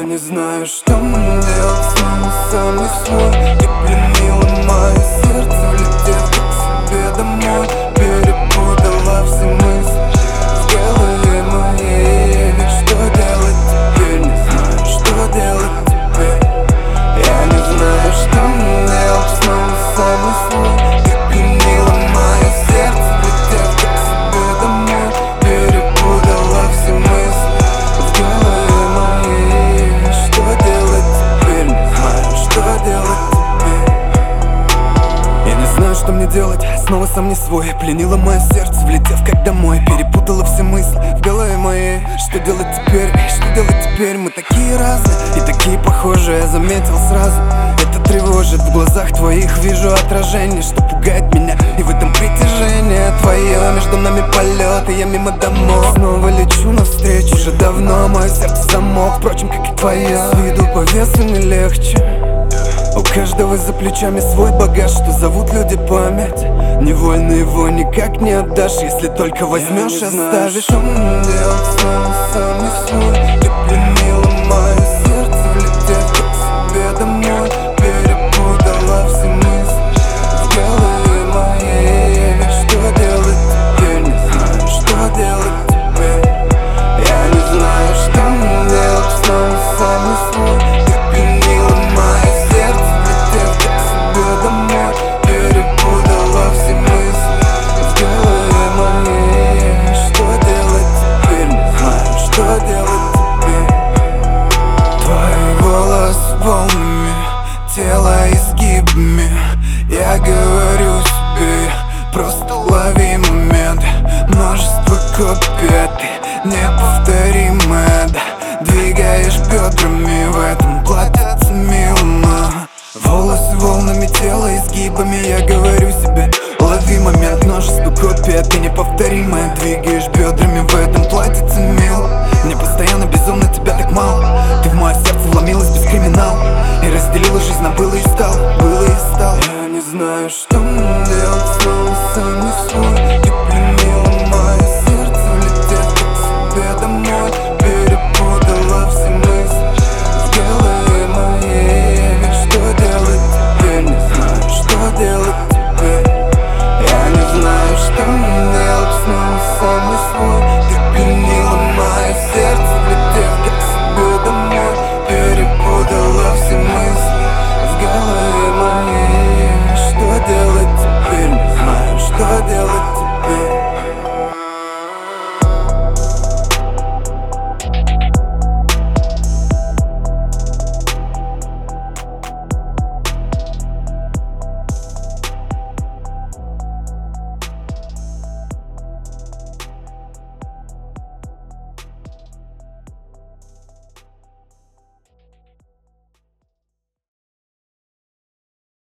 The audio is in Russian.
не знаю, что мне делать, снова сам не свой. Ты пленила мое сердце, влетев к себе домой. Перепутала все мысли в голове моей. Что делать теперь, не знаю, что делать теперь. Я не знаю, что мне делать, снова сам не свой. Ты пленила мое сердце, влетев к себе домой. Перепутала все мысли в голове моей. Что делать теперь, не знаю, что делать теперь. Я не знаю, что мне делать, снова сам не свой. Пленила мое сердце, влетев как домой. Перепутала все мысли в голове моей. Что делать теперь, что делать теперь? Мы такие разные и такие похожие, я заметил сразу. Это тревожит, в глазах твоих вижу отражение, что пугает меня. И в этом притяжение твое, между нами полет, и я мимо домов. Снова лечу навстречу, уже давно мое сердце замок, впрочем, как и твое. С виду по весу не легче. У каждого за плечами свой багаж, что зовут люди память. Невольно его никак не отдашь, если только возьмешь и оставишь. Что мне делать, снова сам не свой. Ты пленила мое сердце, влетев к себе домой. Перепутала все мысли в голове моей. Что делать теперь, не знаю, что делать теперь. Я не знаю, что мне делать, снова сам не свой. Ты пленила мое сердце, влетев к себе домой. Перепутала все мысли в голове моей. Что делать теперь, не знаю, что делать теперь. Твои волосы волнами, тело изгибами. Я говорю себе, просто лови момент. Множество копий, ты неповторимая, да. Двигаешь бедрами, в этом платьице мило. Волосы волнами, тело изгибами. Я говорю себе, лови момент. Множество копий, ты неповторимая. Двигаешь бедрами, в этом платьице мило.